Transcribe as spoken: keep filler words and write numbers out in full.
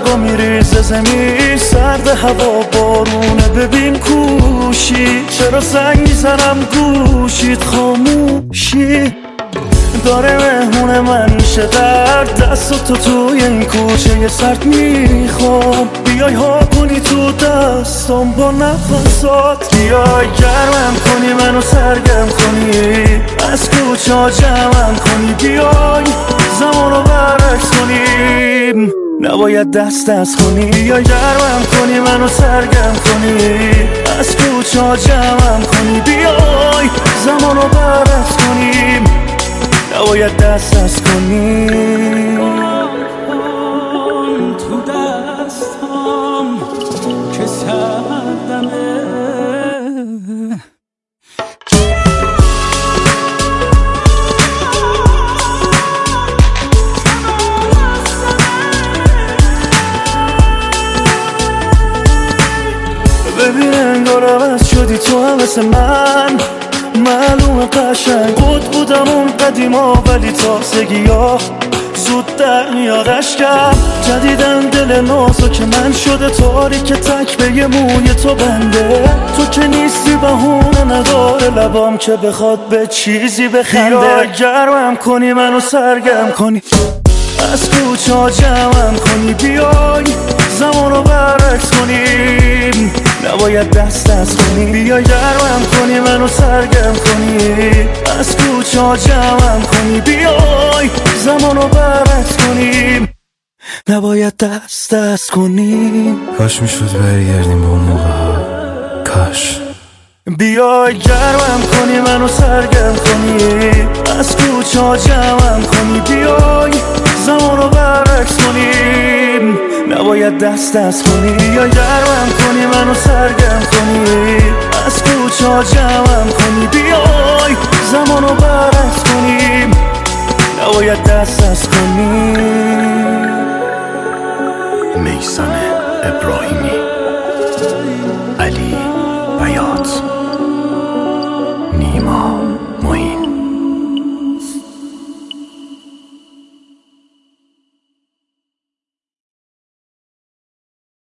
برقا میریزه زمین، سرد هوا بارونه ببین کوشی، چرا زنگ میزنم گوشید خاموشی. داره مهمون من میشه در دست تو توی این کوچه سرد میخوام، بیای ها کنی تو دستم با نفسات، بیای گرمم کنی منو سرگرم کنی، از کوچه ها جمعم کنی، بیای زمانو برعکس کنیم، نباید دست دست کنی، یا گرمم کنی منو سرگرم کنی، از کوچه ها جمعم کنی، بیای زمانو برعکس کنیم، نباید دست دست کنی. تو دستم که سردمه، ببین انگار عوض شدی تو هم مثل من، معلومه قشنگ بود بودم اون قدیما، ولی تازگی ها زود در میاد اشکم، جدیدن دل نازو که من شده تاریک، تک به یه موی تو بنده، تو که نیستی بهونه نداره لبام که بخواد به چیزی بخنده، بیا گرمم کنی منو سرگرم کنی، از کوچه ها جمعم کنی، بیای زمانو برعکس کنیم، نباید دست دست کنی، بیا گرمم کنی منو سرگرم کنی، از کوچه ها جمعم کنی، بیای زمانو برعکس کنیم، نباید دست دست کنیم. کاش میشد برگردیم به اون موقع ها، کاش. بیای گرمم کنی منو سرگرم کنی، از کوچه ها جمعم کنی، بیای زمانو برعکس کنیم، نباید دست دست کنی، یا گرمم کنی منو سرگرم کنی، از کوچه ها جمعم کنی، بیای زمانو برعکس کنیم، نباید دست دست کنیم. میثم ابراهیمی.